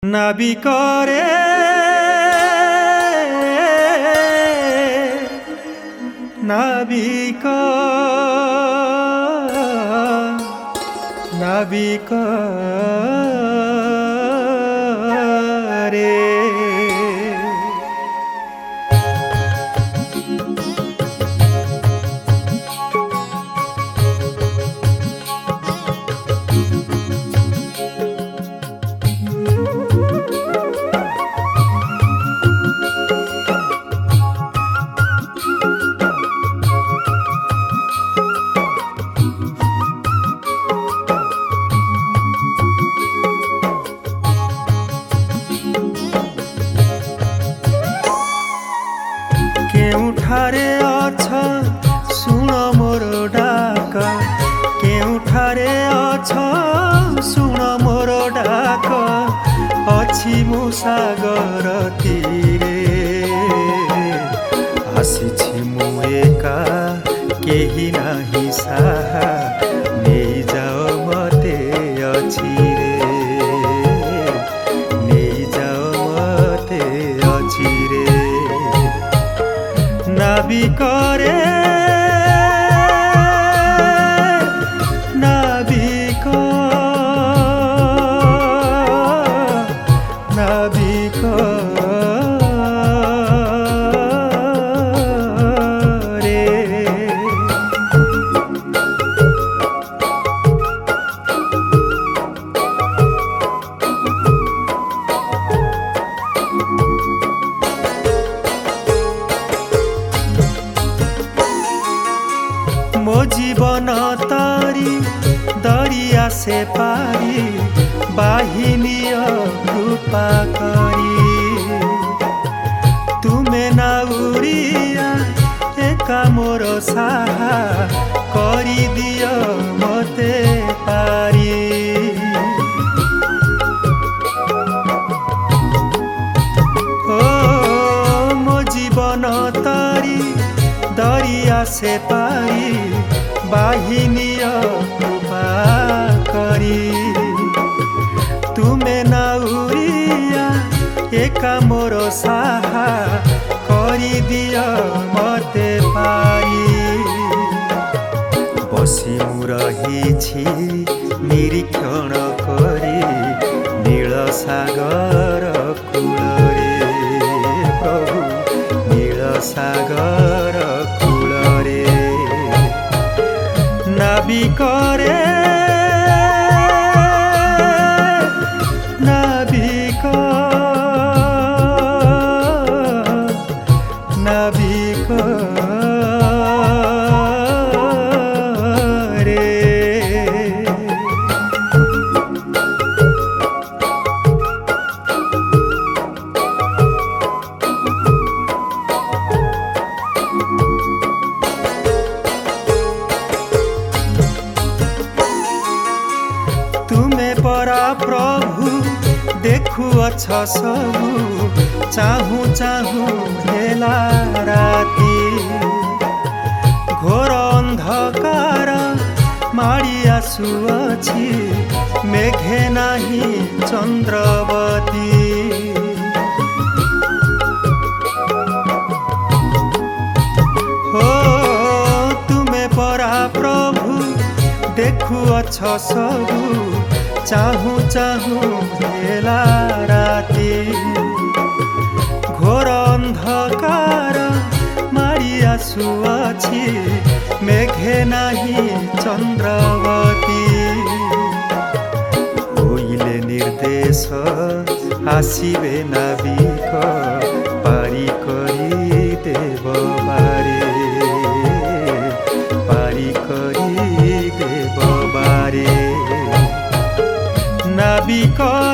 নাবিকরে নাবিক নাবিক রে केउठारे अछ सुन मोर डाक केउठारे अछ सुन मोर डाक अछि मु सागर तीरे आसिछि मु एका केही नाही साहा नेई जाओ मते अछि रे नेई जाओ मते अछि रे नाबिकरे नाबिक नाबिक रे मो जीवन तारी दरिया से पारी बाहिनी कृपा करी तुमे नाउरिया एका मोर साहा करी दियो मते पारी ओ मो जीवन तारी दरिया से पारी बाहिनी कृपा करी तुमे नाउरिया एका मोर साहा करी दियो मते पारी बसी मु रहिछि निरीक्षण करी नील सागर कूलरे प्रभु नील सागर कूलरे नाबिकरे नाबिक नाबिक रे तुमे परा प्रभु देखु अछ सबु चाहू चाहू हेला राती घोर अंधकार माड़ी आसुअछि मेघे नाही चंद्रवती हो तुमे परा प्रभु देखु अछ सबु चाहू चाहू हेला राती घोर अंधकार माड़ी आसुअछि मेघे नाही चंद्रवती होइले निर्देश आसिबे नाबिक पारी करी देव बारे पारी करी देव बारे नाबिक